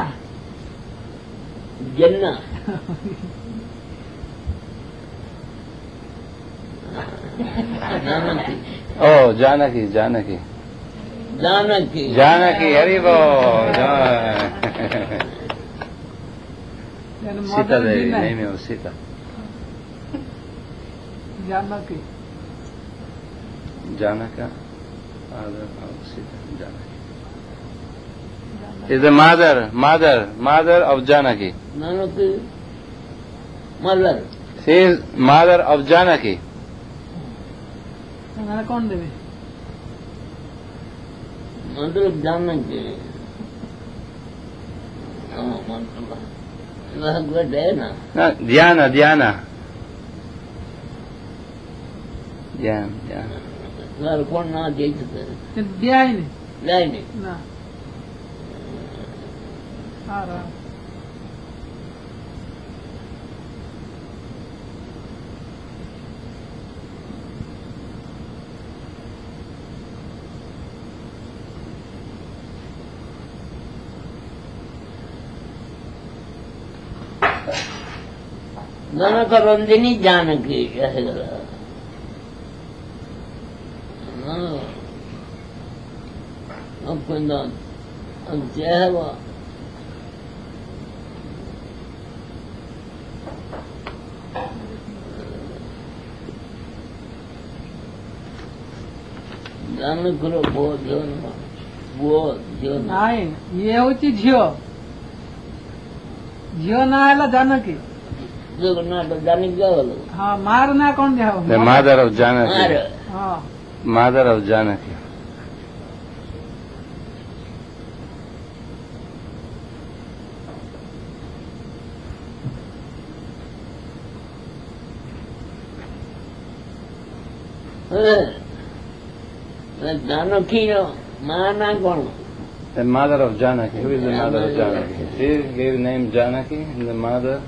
जन्ना Janaki. Oh, Janaki, Janaki. Janaki. Janaki, Haribo. Then Sita, mother the is name of Sita. Janaki. Janaka, father of Sita, Janaki. Is the mother of Janaki. Janaki, mother. She is mother of Janaki. তাহলে কোন দেবে? Mother of Janaki. Oh, mother. That's good, na? No, Diana. Diana. Well, কোন না দিয়েছে? দেয়নি দেয়নি। না আর जनक रंजनी जानकी कहे गला अब है वो जानक बहुत जीवन ନାଇଁ ଇଏ ହଉଛି ଝିଅ ଝିଅ ନାଁ ହେଲା ଜାନକୀ जगन्नाथ जानी क्या बोलो ହଁ ମାର ନାଁ କଣ ଦିଆ ହବ? The mother of Janaki. अरे ହଁ Mother of Janaki. जानकी माँ ना कौन The mother of Janaki. Who is the mother of Janaki? She gave name Janaki, and the mother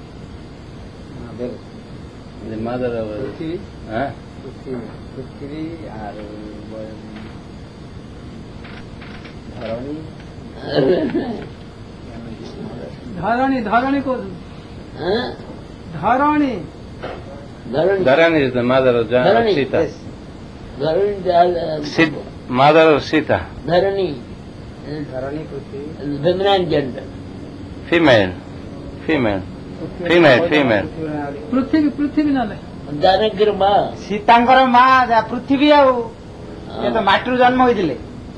of huh? पृथ्वी और धरणी ଧରଣୀ को ଧରଣୀ Dharani is the mother of Dharani, Sita. yes. Mother of Sita. धरणी धरणी पृथ्वी feminine gender Female. ପୃଥିବୀ ପୃଥିବୀ ନହେଲେ जानकी माँ सीतांकर माँ पृथ्वी ଆଉ ସେ ତ ମାଟିରୁ ଜନ୍ମ ହୋଇଥିଲେ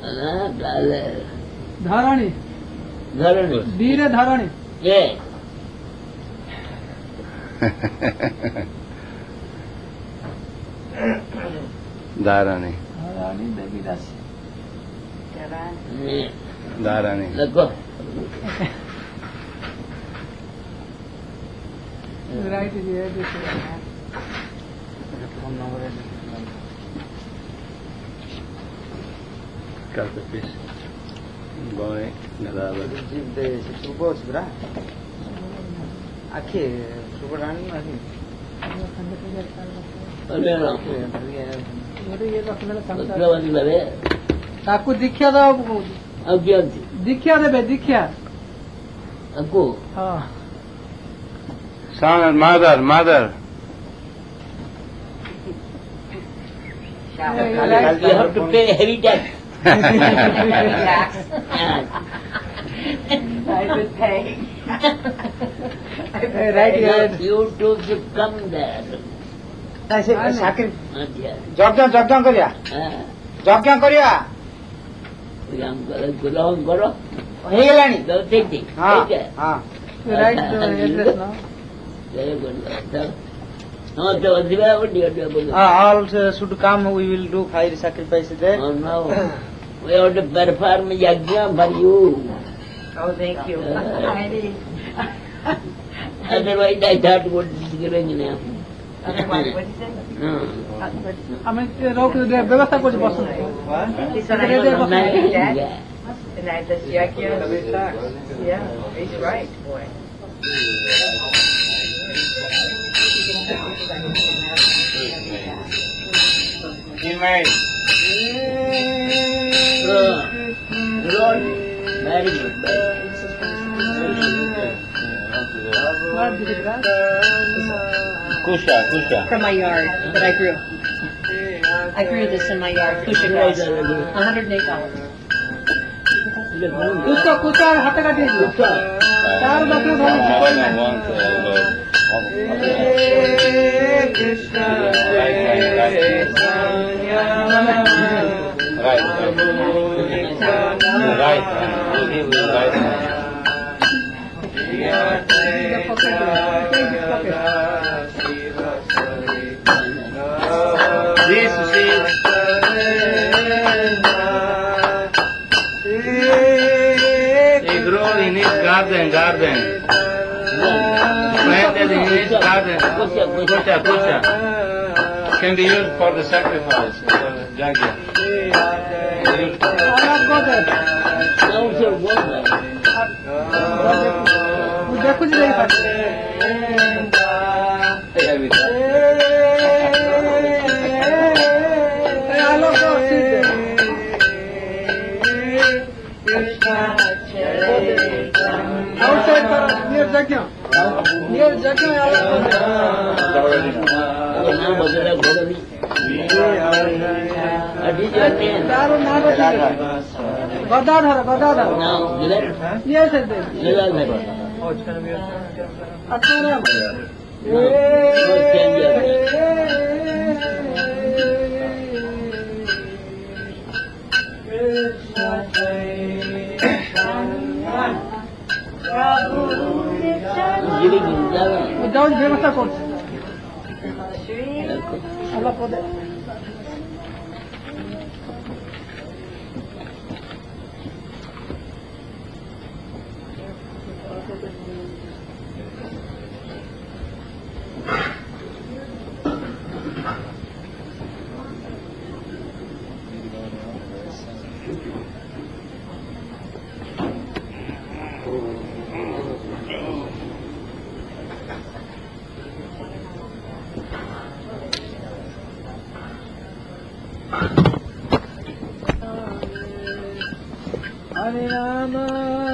ଧରଣୀ धरणी ଧୀରେ ଧରଣୀ ये Dharani. ଧରଣୀ ଦେବୀ ଦାସୀ Dharani. देखो right phone number Cut the piece. Boy, Gadava. शुभ ଅଛି ପରା ଆଖି शुभ ରାଣୀ ଆଖି अरे राम ତାକୁ ଦୀକ୍ଷା ଦବାକୁ କହୁଛି अब क्या ଦୀକ୍ଷା ଦେବେ ଦୀକ୍ଷା आपको ହଁ Son and mother. you have to pay heavy tax I would pay. right you two should come there Sakir अच्छा ଯଜ୍ଞ କରିବା ଯଜ୍ଞ କରିବା काम करो ग्रहण करो ହେଇଗଲାଣି तो ठीक ठीक ହଁ ठीक है ହଁ right address now very good no तो दिवा बढ़िया बोलो all should come we will do fire sacrifice there oh no we have to perform yajna for you Oh, thank you. otherwise I thought what is going on Otherwise, what did you say? ଆମେ ବ୍ୟବସ୍ଥା କରୁଛୁ ବସନ୍ତୁ He said I Today don't know they- my dad. yeah And I just, yeah, yeah, he's right, boy. Lord, very good. What did it Kusha. from my yard that I grew. I grew this in my yard, Kusha grass, $108. कुछ हाथ काटिए चार बकरे भाई कोई नहीं In his garden. Planted in his garden. Kusha. Can be used for the sacrifice, for the yajna. देखो जी नहीं पाते outside for near Gadaadhar. Yes, it is. যাও ব্যবস্থা করছি আল্লাহ পদে Hare Rama,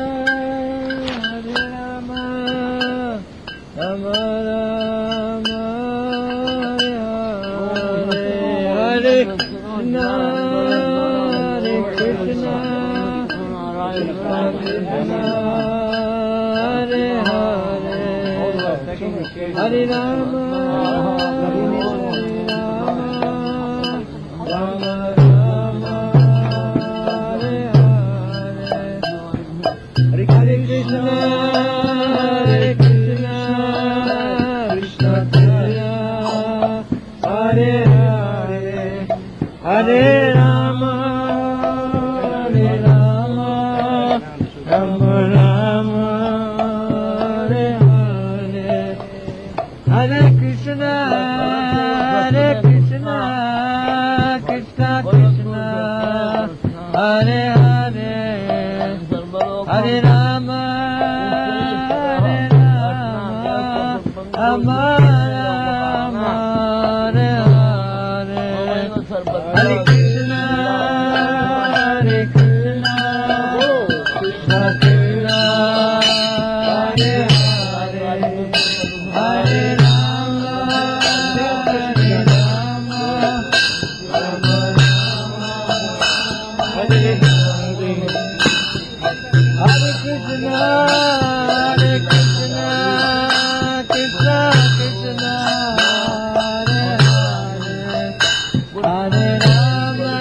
Rama Rama, Hare Krishna, Hare Krishna, Krishna Krishna, Hare Hare, Hare Rama, Hare Rama, Rama Rama, Hare Hare, Hare Krishna, Krishna Krishna, Hare Hare, Hare Rama, Rama Rama, Hare Hare, Hare Krishna, Krishna Krishna, Hare Hare, Hare Rama, Rama Rama, Hare Hare, Hare Krishna, Krishna Krishna, Hare Hare, Hare Rama,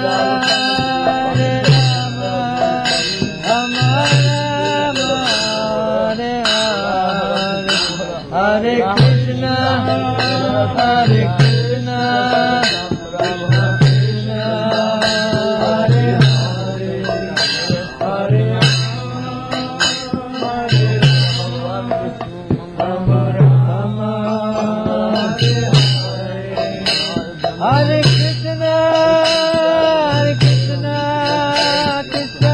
Rama Rama, Hare Hare, Hare Krishna, Krishna Krishna, Hare Hare, Hare Rama, Rama, Hare Krishna, Krishna Krishna,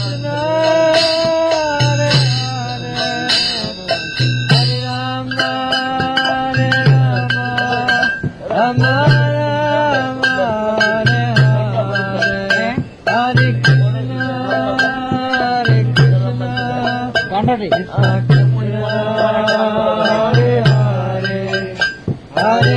Hare Hare, Hare Rama, Rama Rama, Hare Hare, Hare Krishna, Krishna Hare Hare, Hare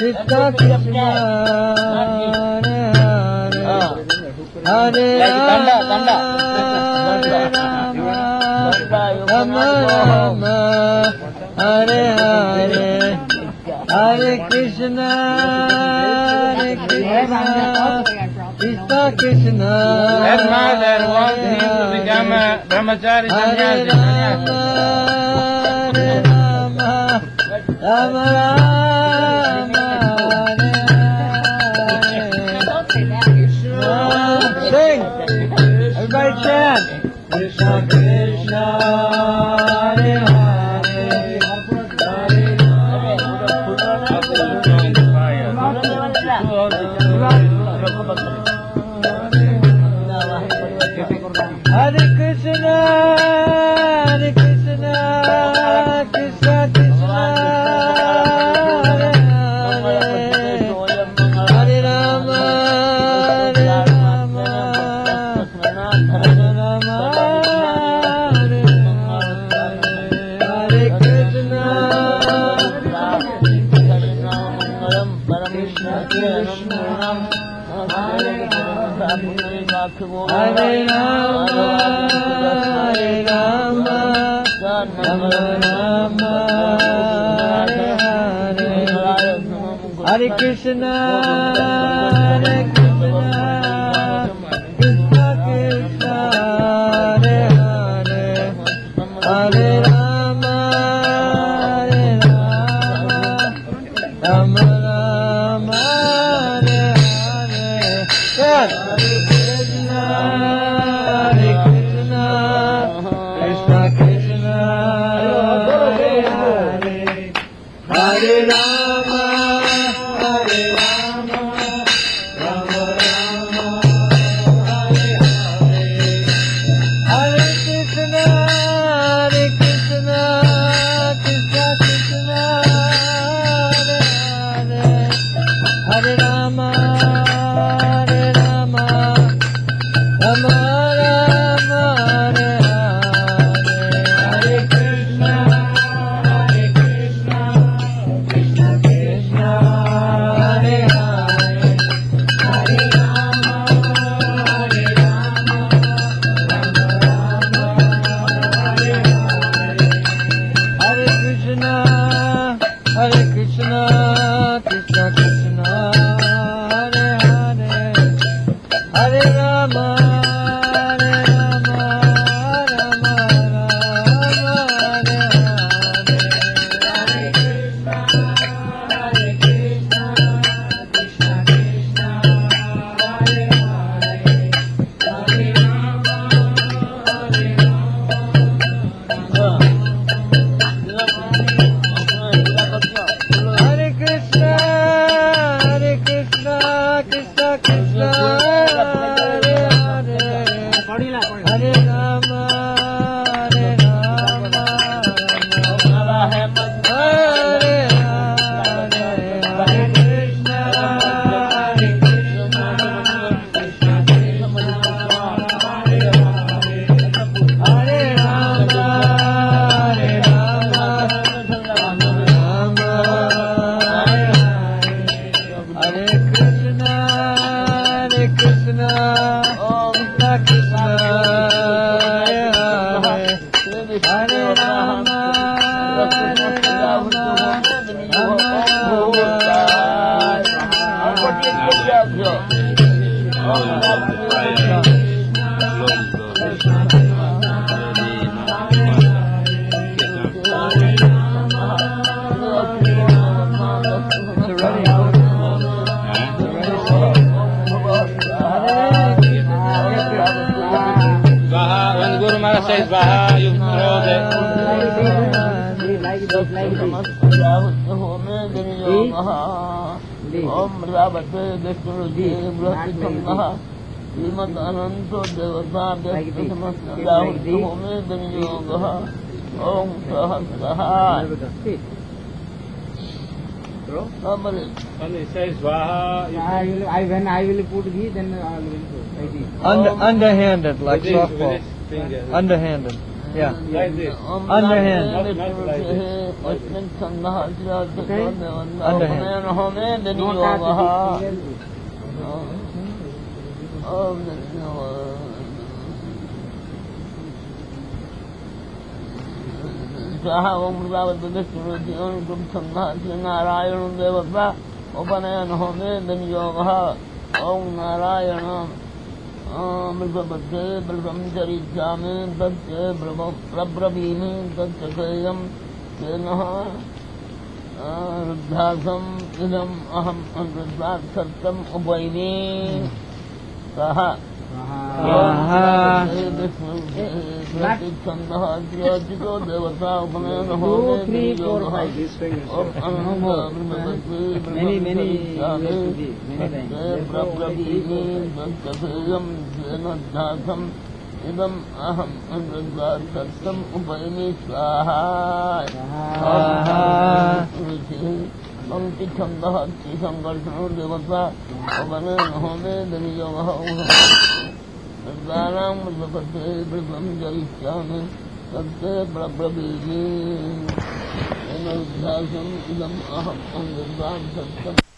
Krishna Krishna Hare Hare Rama Hare Rama Rama Rama Hare Hare Hare Krishna Krishna Krishna That mother wants him to become a brahmachari sannyasi. Hare Rama Rama Rama Don't say that. Sing! Everybody chant! Krishna Krishna Hare Hare Hare Krishna, Hare Krishna, Krishna Krishna, Hare Hare, Hare Rama, Hare Rama, Hare Rama, Hare Hare, Hare Krishna, Krishna Krishna, Hare Hare Rama, Hare Rama, Rama Rama, Hare Hare, Hare Krishna, Hare Krishna, Krishna Krishna, Hare Hare, Hare Rama, Hare Rama, Rama Rama, Hare Hare. Hare Krishna, Hare Krishna, Krishna Krishna, Hare Hare, Hare Rama, Hare Rama, Rama Rama, Hare Hare, Hare Krishna, Hare Krishna, Krishna Krishna, Hare Hare, Hare Rama, Hare Rama, Rama Rama, Hare Hare, Hare Krishna, Hare Krishna, Krishna Krishna, Hare Hare, Hare Rama, Hare Rama, Rama Rama, Hare Hare, Hare Krishna, Hare Krishna, Krishna Krishna, Hare Hare, Hare Rama, Hare Rama, Rama Rama, Hare Hare, Hare Krishna, Hare Krishna, Krishna Krishna, Hare Hare, Hare Rama, Hare Hare Krishna, Hare Krishna, Krishna Krishna, Hare Hare, Hare Rama, Hare Rama, Rama Rama, Hare Hare, Hare Krishna, Hare Krishna, Krishna Krishna, Hare Hare, Hare Rama, Hare Rama, Rama Rama, Hare Hare, Hare Krishna, Hare Krishna, Krishna Krishna, Hare Hare, Hare Rama, Hare Rama, Rama Swaha, when Guru Maharaj says Swaha, you throw Om Rabate Vishnu Brahma Srimad Ananto Devata Vyakta Samasya Home Vinyoga Om Sahasaha. When he says Swaha, When I will put ghee, then I will put. Underhanded, like with softball. his fingers. Underhanded. Yeah. Like this. Underhand. Narayan देवता उपनयन होने दिन योग ओम नारायण ब्रह्मबद्धे ब्रह्मचरिष्यामि तस्य प्रब्रवीमि तत्सयं तेनः रुद्धासम् इदम् अहम् रुद्धात् सत्यम् उपैमि सः प्रतिच्छन्दः ज्योतिषो देवता उपनयन होने दिन योग These fingers. ओम अनंत ब्रह्मबद्धे प्रब्रवीमि तत्सयं तेनोद्धासम् इदम् अहम् रुद्धात् सत्यम् उपैमि स्वाहा पंक्ति छंदः संकर्षणो देवता उपनयन होने दिन योग रुद्राणां ब्रह्मबद्धे ब्रह्मचरिष्यामि तस्य प्रब्रवीमि तेनोद्धासम् इदम् अहम् रुद्धात् सत्यम्